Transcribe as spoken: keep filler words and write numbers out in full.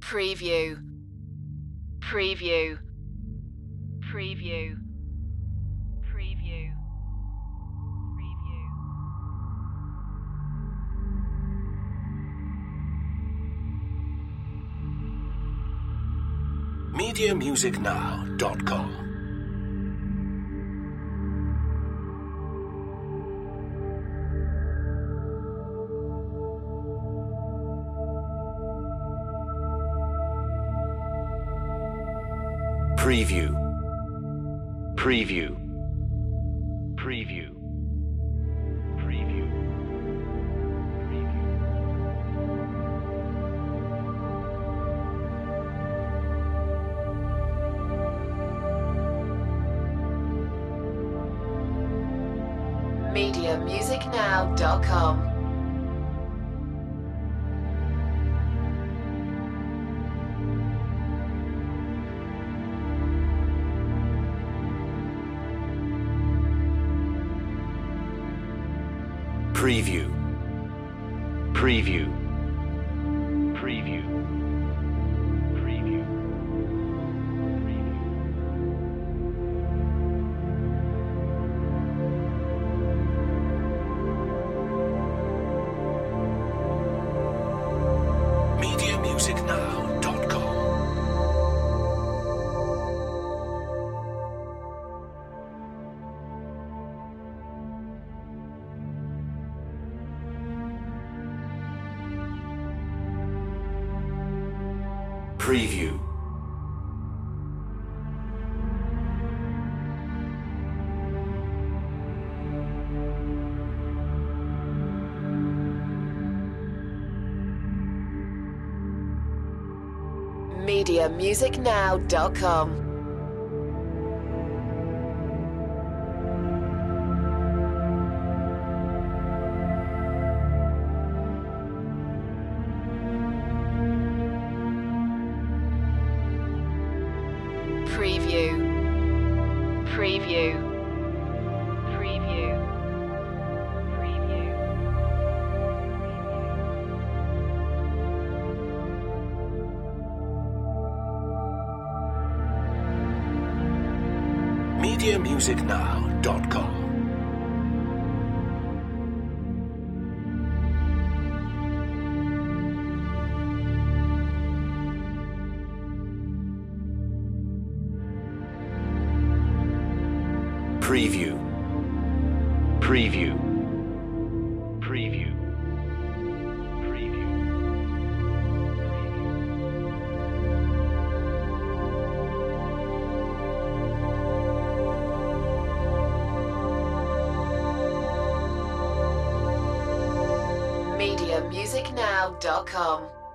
Preview. Preview. Preview. Preview. Preview. media music now dot com. Preview. Preview. Preview. Preview. media music now dot com. Preview. Preview. Preview. Preview. media music now dot com. Preview. media music now dot com. Preview. Preview. Preview. Preview. media music now dot com. Preview. Preview. Preview. Preview. media music now dot com.